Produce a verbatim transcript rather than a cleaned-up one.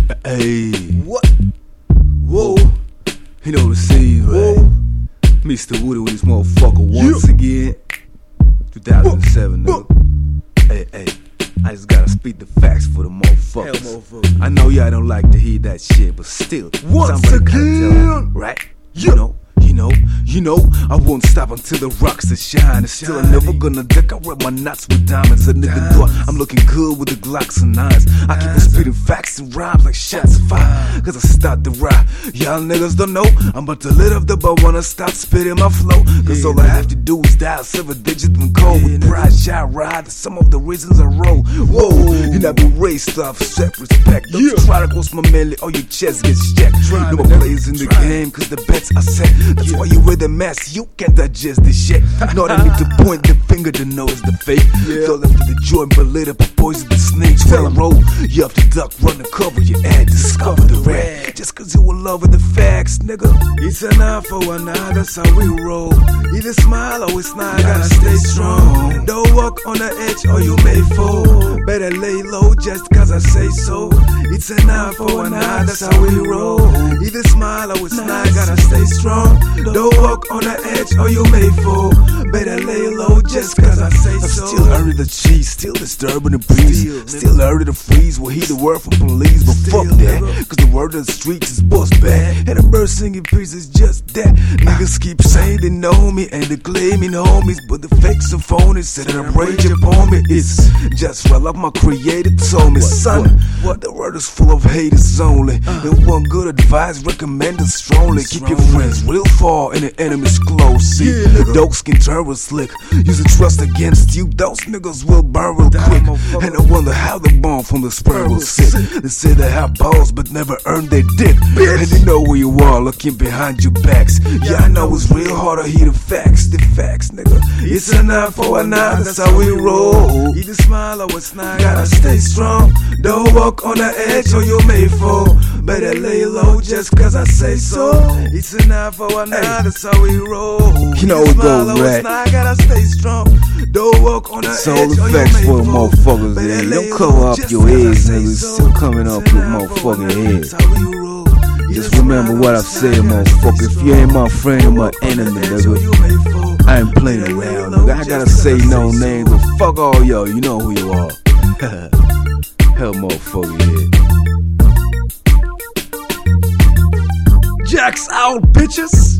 Hey, What? Whoa. you know the scene, right? Whoa. Mister Woody with his motherfucker once Yeah. again. two thousand seven, nigga. Hey, hey, I just gotta speak the facts for the Hell, motherfuckers. motherfucker. I know y'all don't like to hear that shit, but still, Once somebody gotta again. tell you, right? You know, you know, you know, I won't stop until the rocks are shining. Still, I'm never gonna deck. I rep my nuts with diamonds. A nigga do I'm looking good with the Glocks and nines. I keep on spitting facts and rhymes like shots of fire. Cause I start to ride. Y'all niggas don't know. I'm about to lit up the bar, wanna stop spitting my flow. Cause all I have to do is dial seven digits and call with pride. Shot ride. Some of the reasons I roll. Whoa, and I be raised off set respect. Don't you try to cross my manly or your chest gets checked. No more players in the game cause the bets are set. That's why you wear the mask, you can't digest this shit. Know I need to point the finger to notice the fake. Throw them to the joint, but later poison the snakes. When I roll, you have to duck, run the cover, you add, discover the red. Just cause you in love with the facts, nigga. It's an eye for an eye, that's how we roll. Either smile or it's not, gotta stay strong. Don't walk on the edge or you may fall. Better lay low just cause I say so. It's an eye for an eye, that's how we roll. Either smile or it's not, gotta stay strong. Don't walk on the edge or you may fall. Better lay low just cause I say so. I'm still early the cheese, still disturbing the breeze. Still early to freeze, we'll hear the word from police. But fuck that, cause the word of the streets is boss bad. And the bird singing piece is just that. Niggas keep saying they know me and they claiming homies, but the fakes and phonies said that I'm rage upon me. It's just what like my creator told me, son. What the world is full of haters only. And one good advice recommended strongly. Keep your friends real far and the enemies close. See, dogs can turn real slick. Use the trust against you, those niggas will burn real quick. And I wonder how the bomb from the sperm will sit. They say they have balls but never earned their dick. And they know where you are looking behind your backs. Yeah, I know it's real hard to hear the facts. The facts, nigga. It's an eye for an eye, that's how we roll. Either smile or it's not, gotta stay strong. Don't walk on the edge or you may fall. Better lay low just cause I say so. It's an eye for an eye, that's how we roll. You know it goes, right? Not, gotta stay strong. Don't walk on the It's all edge the or you facts may for the fall. motherfuckers, Better man. lay Don't cover low up just your cause I heads, say niggas. so. Still coming up It's with an eye for motherfucking an eye, heads. that's how we roll. Just remember what I've said, motherfucker. If you ain't my friend or my enemy, nigga, I ain't playing around, nigga. I gotta say no names, but fuck all y'all. You know who you are. Hell, motherfucker, yeah. Jack's out, bitches.